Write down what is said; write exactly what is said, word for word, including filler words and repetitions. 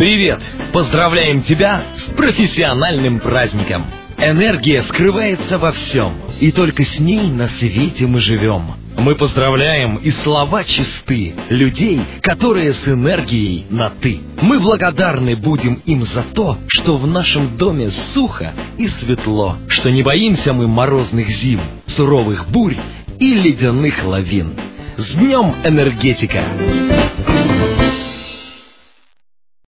Привет! Поздравляем тебя с профессиональным праздником! Энергия скрывается во всем, и только с ней на свете мы живем. Мы поздравляем, и слова чисты, людей, которые с энергией на «ты». Мы благодарны будем им за то, что в нашем доме сухо и светло, что не боимся мы морозных зим, суровых бурь и ледяных лавин. С днем энергетика!